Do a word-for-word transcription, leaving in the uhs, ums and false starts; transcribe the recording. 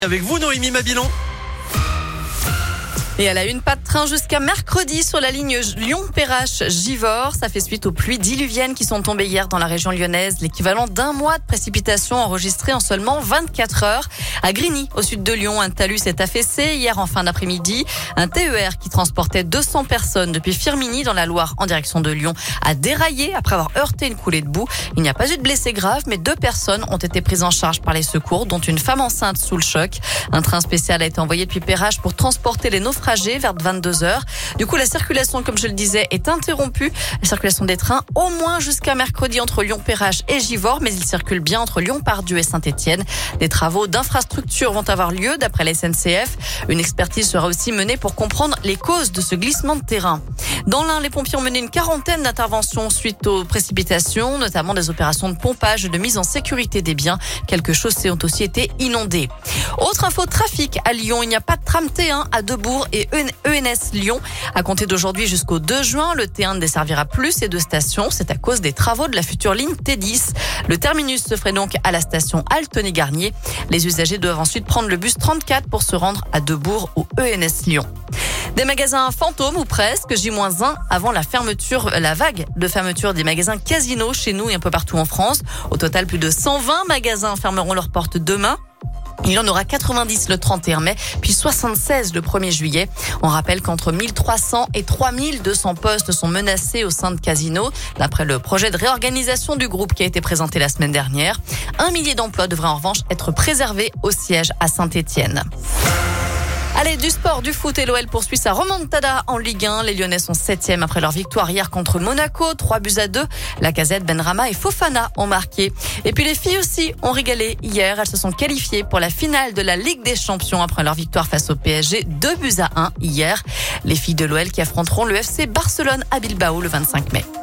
Avec vous, Noémie Mabilon. Et elle a une pas de train jusqu'à mercredi sur la ligne Lyon-Perrache-Givors. Ça fait suite aux pluies diluviennes qui sont tombées hier dans la région lyonnaise. L'équivalent d'un mois de précipitations enregistrées en seulement vingt-quatre heures. À Grigny, au sud de Lyon, un talus s'est affaissé hier en fin d'après-midi. Un T E R qui transportait deux cents personnes depuis Firminy dans la Loire en direction de Lyon a déraillé après avoir heurté une coulée de boue. Il n'y a pas eu de blessés graves, mais deux personnes ont été prises en charge par les secours, dont une femme enceinte sous le choc. Un train spécial a été envoyé depuis Perrache pour transporter les naufragés vers vingt-deux heures. Du coup, la circulation, comme je le disais, est interrompue. La circulation des trains au moins jusqu'à mercredi entre Lyon-Perrache et Givors, mais il circule bien entre Lyon-Pardieu et Saint-Étienne. Des travaux d'infrastructure vont avoir lieu d'après la S N C F. Une expertise sera aussi menée pour comprendre les causes de ce glissement de terrain. Dans l'Ain, les pompiers ont mené une quarantaine d'interventions suite aux précipitations, notamment des opérations de pompage et de mise en sécurité des biens. Quelques chaussées ont aussi été inondées. Autre info trafic à Lyon, il n'y a pas de tram T un à Debourg et E N S Lyon. À compter d'aujourd'hui jusqu'au deux juin, le T un ne desservira plus ces deux stations. C'est à cause des travaux de la future ligne T dix. Le terminus se ferait donc à la station Altony-Garnier. Les usagers doivent ensuite prendre le bus trente-quatre pour se rendre à Debourg ou E N S Lyon. Des magasins fantômes ou presque, J moins un avant la fermeture, la vague de fermeture des magasins Casino chez nous et un peu partout en France. Au total, plus de cent vingt magasins fermeront leurs portes demain. Il y en aura quatre-vingt-dix le trente et un mai, puis soixante-seize le premier juillet. On rappelle qu'entre mille trois cents et trois mille deux cents postes sont menacés au sein de Casino, d'après le projet de réorganisation du groupe qui a été présenté la semaine dernière. Un millier d'emplois devraient en revanche être préservés au siège à Saint-Étienne. Allez, du sport, du foot, et l'O L poursuit sa remontada en Ligue un. Les Lyonnais sont septième après leur victoire hier contre Monaco, trois buts à deux. Lacazette, Benrahma et Fofana ont marqué. Et puis les filles aussi ont régalé hier. Elles se sont qualifiées pour la finale de la Ligue des Champions après leur victoire face au P S G, deux buts à un hier. Les filles de l'O L qui affronteront le F C Barcelone à Bilbao le vingt-cinq mai.